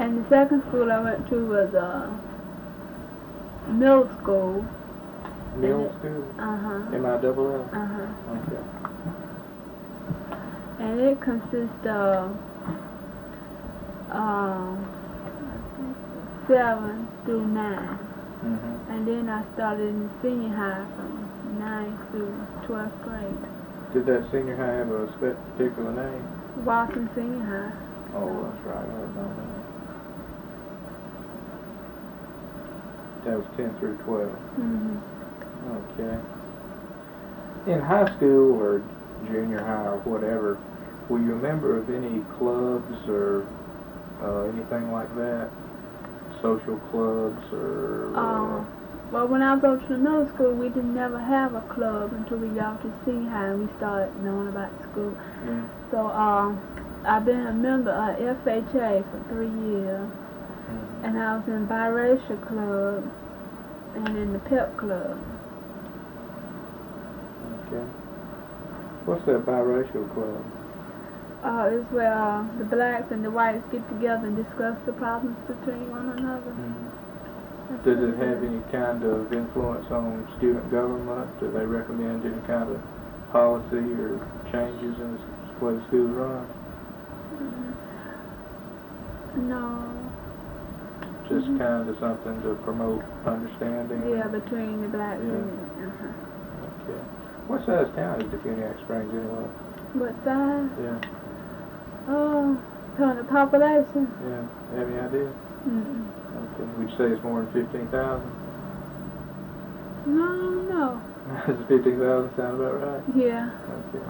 And the second school I went to was middle school. Middle school? M-I-double-L? Okay. And it consists of 7 through 9. And then I started in senior high from 9th through 12th grade. Did that senior high have a particular name? Walton Senior High. Oh, that's right. I heard about that. That was 10 through 12. Okay. In high school or junior high or whatever, were you a member of any clubs or anything like that? Social clubs or... Well, when I go to the middle school, we didn't never have a club until we got to senior high and we started knowing about school. So I've been a member of FHA for 3 years, and I was in biracial club and in the pep club. Okay. What's that biracial club? It's where the blacks and the whites get together and discuss the problems between one another. Does it have any kind of influence on student government? Do they recommend any kind of policy or changes in the way the schools run? No. Just kind of something to promote understanding? Yeah, between the blacks and... Okay. What size town is Defuniak Springs anyway? What size? Yeah. Kind of population? Yeah. Have any idea? Okay. Would you say it's more than 15,000? No. Does 15,000 sound about right? Yeah. Okay.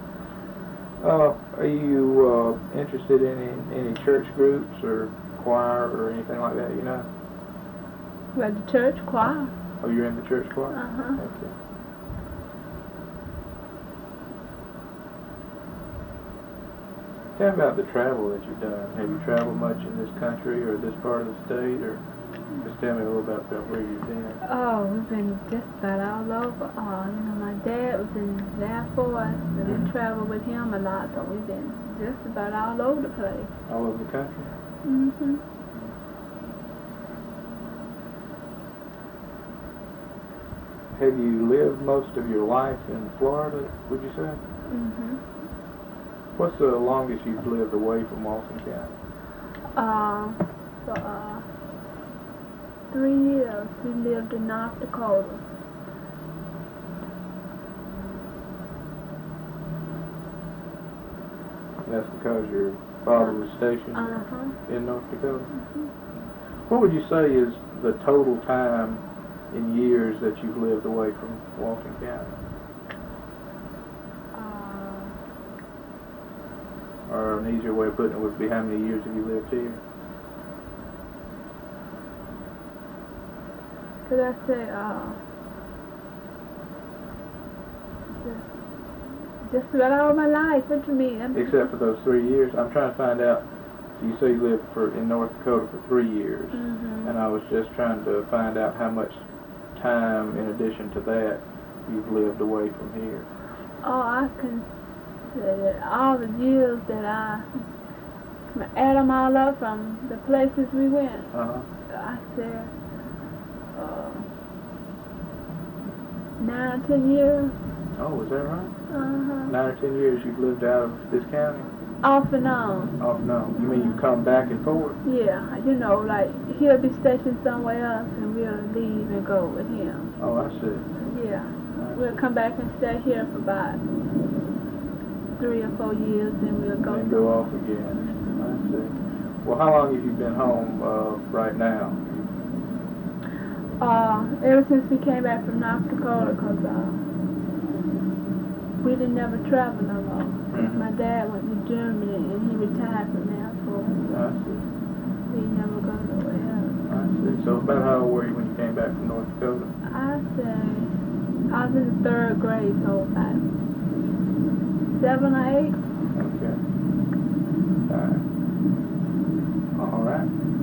Are you interested in any church groups or choir or anything like that, you know? Well, the church choir. Oh, you're in the church choir? Okay. Tell me about the travel that you've done. Have you traveled much in this country or this part of the state, or just tell me a little about where you've been? Oh, we've been just about all over. My dad was in the Air Force, and we traveled with him a lot, so we've been just about all over the place. All over the country? Have you lived most of your life in Florida, would you say? What's the longest you've lived away from Walton County? For 3 years, we lived in North Dakota. That's because your father was stationed in North Dakota? What would you say is the total time in years that you've lived away from Walton County? Or an easier way of putting it would be, how many years have you lived here? Could I say, just about all my life? What do you mean? Except for those 3 years. I'm trying to find out. You say you lived in North Dakota for 3 years, and I was just trying to find out how much time, in addition to that, you've lived away from here. I can say that all the years that I add them all up from the places we went. I said 9 or 10 years. Oh, is that right? 9 or 10 years you've lived out of this county? Off and on. Off and on. You mean you come back and forth? Yeah, like he'll be stationed somewhere else and we'll leave and go with him. Oh, I see. Yeah. We'll come back and stay here for about 3 or 4 years, then we'll go. And go off again. I see. Well, how long have you been home right now? Ever since we came back from North Dakota, because we didn't never travel no more. My dad went to Germany and he retired from the Air Force. I see. He never go nowhere else. I see. So about how old were you when you came back from North Dakota? I was in the 3rd grade, so about 7 or 8. Okay. All right.